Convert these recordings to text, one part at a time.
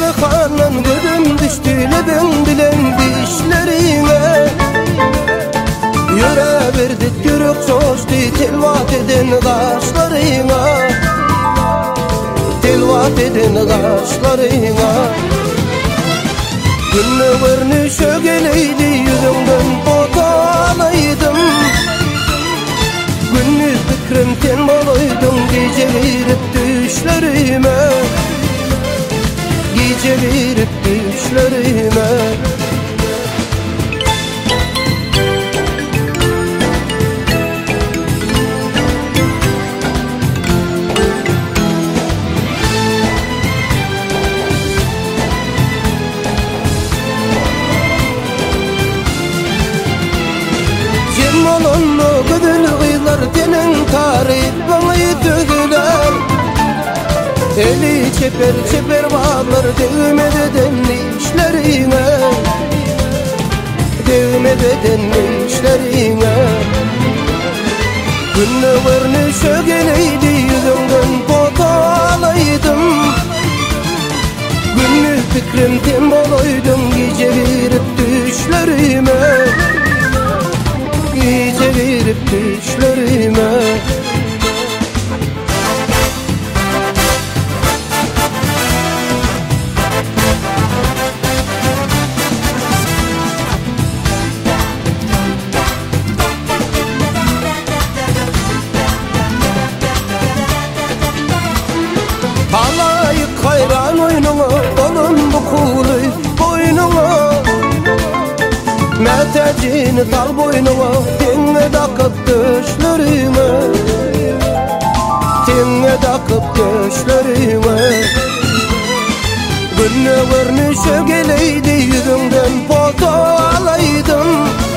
kanan gözüm düştü lebin bilen dişlerine. Yüre verdi yürek coştu telvat eden kaşlarına. Telvat eden kaşlarına. Günlerini şögeleydi yüzünden fotoğraflaydım. Gündüz fikrim ten boloydum gece girip düşlerime. Gece girip düşlerime. Molonlu güdül gıylar tenin tarih bana tögüler. Eli çeper çeper bağlar değmedi denli işlerine. Değmedi denli işlerine. Günlerini şögeleydi yüzünden fotoğraflaydım. Gündüz fikrim ten boloydum gece girip düşlerime. Gece girip düşlerime. Halayık hayran oynuna olun bu kuluy boynuna. Metecini tal boynuma tenge takıp düşlerime. Tenge takıp düşlerime. Günlerini şögeleydi yüzünden fotoğraflaydım.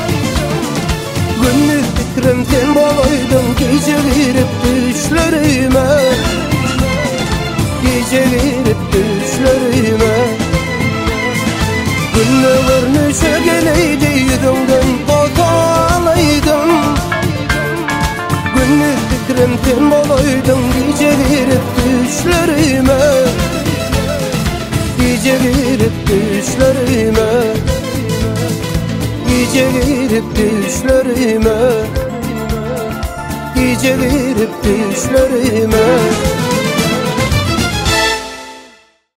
Gündüz fikrim ten boloydum gece girip düşlerime. Gece girip düşlerime. Günlerini şögeleydi yüzünden fotoğraflaydım. Gündüz fikrim ten boloydum gece girip düşlerime. Gece girip düşlerime. Gece girip düşlerime. Gece girip düşlerime.